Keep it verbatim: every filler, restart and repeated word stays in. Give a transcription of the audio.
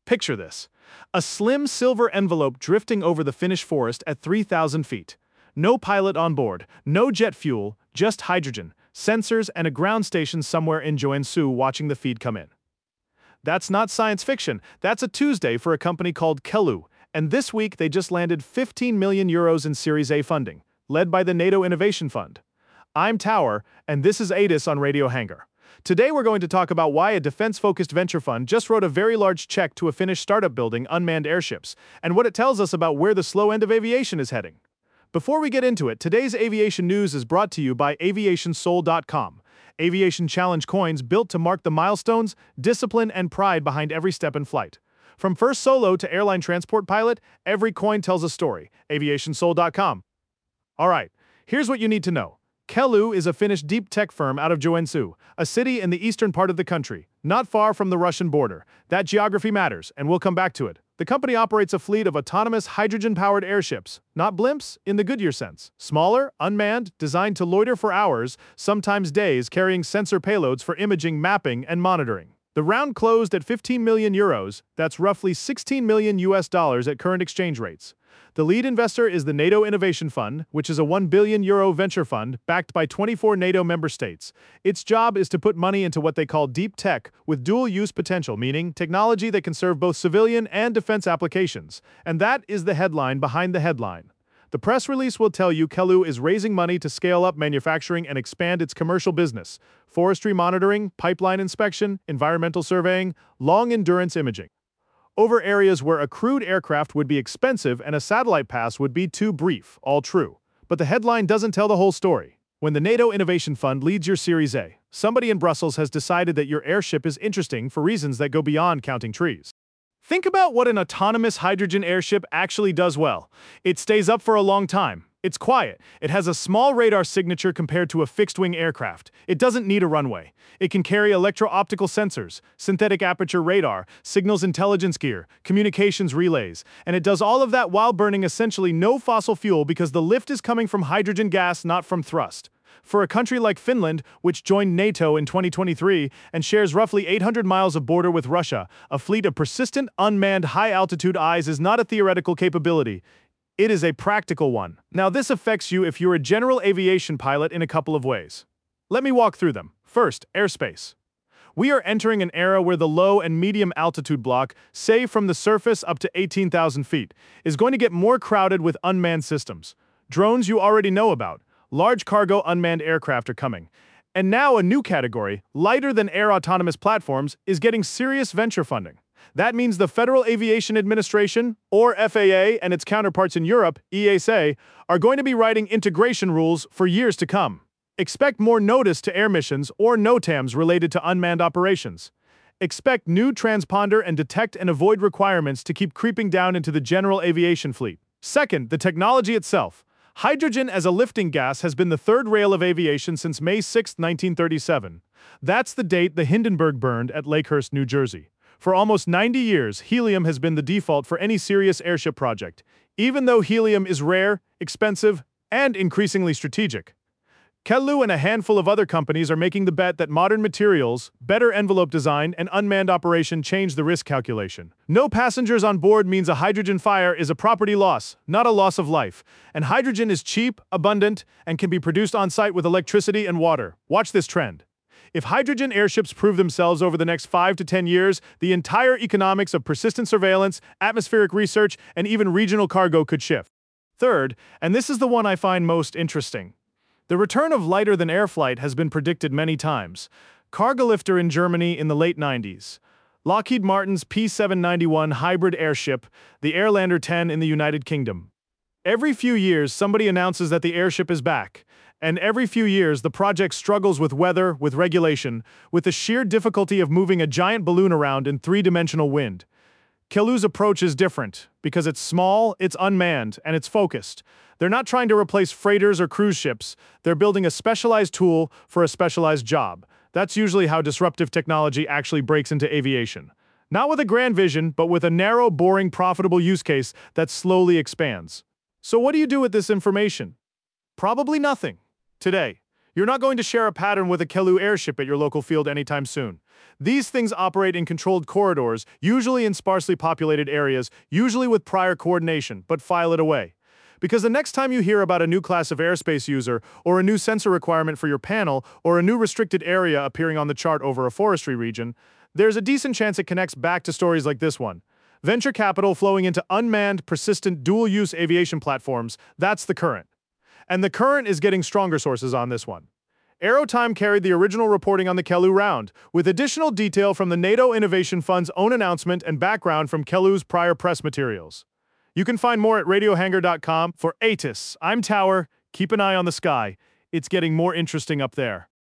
Picture this. A slim silver envelope drifting over the Finnish forest at three thousand feet. No pilot on board, no jet fuel, just hydrogen, sensors, and a ground station somewhere in Joensuu watching the feed come in. That's not science fiction, that's a Tuesday for a company called Kellu, and this week they just landed fifteen million euros in Series A funding, led by the NATO Innovation Fund. I'm Tower, and this is A D I S on Radio Hangar. Today we're going to talk about why a defense-focused venture fund just wrote a very large check to a Finnish startup building unmanned airships, and what it tells us about where the slow end of aviation is heading. Before we get into it, today's aviation news is brought to you by aviation soul dot com. Aviation Challenge coins built to mark the milestones, discipline, and pride behind every step in flight. From first solo to airline transport pilot, every coin tells a story. aviation soul dot com. Alright, here's what you need to know. Kellu is a Finnish deep tech firm out of Joensuu, a city in the eastern part of the country, not far from the Russian border. That geography matters, and we'll come back to it. The company operates a fleet of autonomous hydrogen-powered airships, not blimps in the Goodyear sense. Smaller, unmanned, designed to loiter for hours, sometimes days, carrying sensor payloads for imaging, mapping, and monitoring. The round closed at fifteen million euros, that's roughly sixteen million U S dollars at current exchange rates. The lead investor is the NATO Innovation Fund, which is a one billion euro venture fund backed by twenty-four NATO member states. Its job is to put money into what they call deep tech with dual-use potential, meaning technology that can serve both civilian and defense applications. And that is the headline behind the headline. The press release will tell you Kellu is raising money to scale up manufacturing and expand its commercial business, forestry monitoring, pipeline inspection, environmental surveying, long-endurance imaging. Over areas where a crewed aircraft would be expensive and a satellite pass would be too brief, all true. But the headline doesn't tell the whole story. When the NATO Innovation Fund leads your Series A, somebody in Brussels has decided that your airship is interesting for reasons that go beyond counting trees. Think about what an autonomous hydrogen airship actually does well. It stays up for a long time. It's quiet. It has a small radar signature compared to a fixed-wing aircraft. It doesn't need a runway. It can carry electro-optical sensors, synthetic aperture radar, signals intelligence gear, communications relays, and it does all of that while burning essentially no fossil fuel because the lift is coming from hydrogen gas, not from thrust. For a country like Finland, which joined NATO in twenty twenty-three and shares roughly eight hundred miles of border with Russia, a fleet of persistent, unmanned, high-altitude eyes is not a theoretical capability. It is a practical one. Now, this affects you if you're a general aviation pilot in a couple of ways. Let me walk through them. First, airspace. We are entering an era where the low and medium altitude block, say from the surface up to eighteen thousand feet, is going to get more crowded with unmanned systems. Drones you already know about. Large cargo unmanned aircraft are coming. And now a new category, lighter-than-air autonomous platforms, is getting serious venture funding. That means the Federal Aviation Administration, or F A A, and its counterparts in Europe, E A S A, are going to be writing integration rules for years to come. Expect more notice to air missions or NOTAMs related to unmanned operations. Expect new transponder and detect and avoid requirements to keep creeping down into the general aviation fleet. Second, the technology itself. Hydrogen as a lifting gas has been the third rail of aviation since May sixth, nineteen thirty-seven. That's the date the Hindenburg burned at Lakehurst, New Jersey. For almost ninety years, helium has been the default for any serious airship project, even though helium is rare, expensive, and increasingly strategic. Kellu and a handful of other companies are making the bet that modern materials, better envelope design, and unmanned operation change the risk calculation. No passengers on board means a hydrogen fire is a property loss, not a loss of life. And hydrogen is cheap, abundant, and can be produced on-site with electricity and water. Watch this trend. If hydrogen airships prove themselves over the next five to ten years, the entire economics of persistent surveillance, atmospheric research, and even regional cargo could shift. Third, and this is the one I find most interesting, the return of lighter-than-air flight has been predicted many times. Cargolifter in Germany in the late nineties. Lockheed Martin's P seven ninety-one hybrid airship, the Airlander ten in the United Kingdom. Every few years, somebody announces that the airship is back. And every few years, the project struggles with weather, with regulation, with the sheer difficulty of moving a giant balloon around in three-dimensional wind. Kellu's approach is different, because it's small, it's unmanned, and it's focused. They're not trying to replace freighters or cruise ships. They're building a specialized tool for a specialized job. That's usually how disruptive technology actually breaks into aviation. Not with a grand vision, but with a narrow, boring, profitable use case that slowly expands. So what do you do with this information? Probably nothing. Today, you're not going to share a pattern with a Kellu airship at your local field anytime soon. These things operate in controlled corridors, usually in sparsely populated areas, usually with prior coordination, but file it away. Because the next time you hear about a new class of airspace user, or a new sensor requirement for your panel, or a new restricted area appearing on the chart over a forestry region, there's a decent chance it connects back to stories like this one. Venture capital flowing into unmanned, persistent, dual-use aviation platforms, that's the current. And the current is getting stronger sources on this one. Aerotime carried the original reporting on the Kellu round, with additional detail from the NATO Innovation Fund's own announcement and background from Kellu's prior press materials. You can find more at radio hangar dot com. For A T I S, I'm Tower. Keep an eye on the sky. It's getting more interesting up there.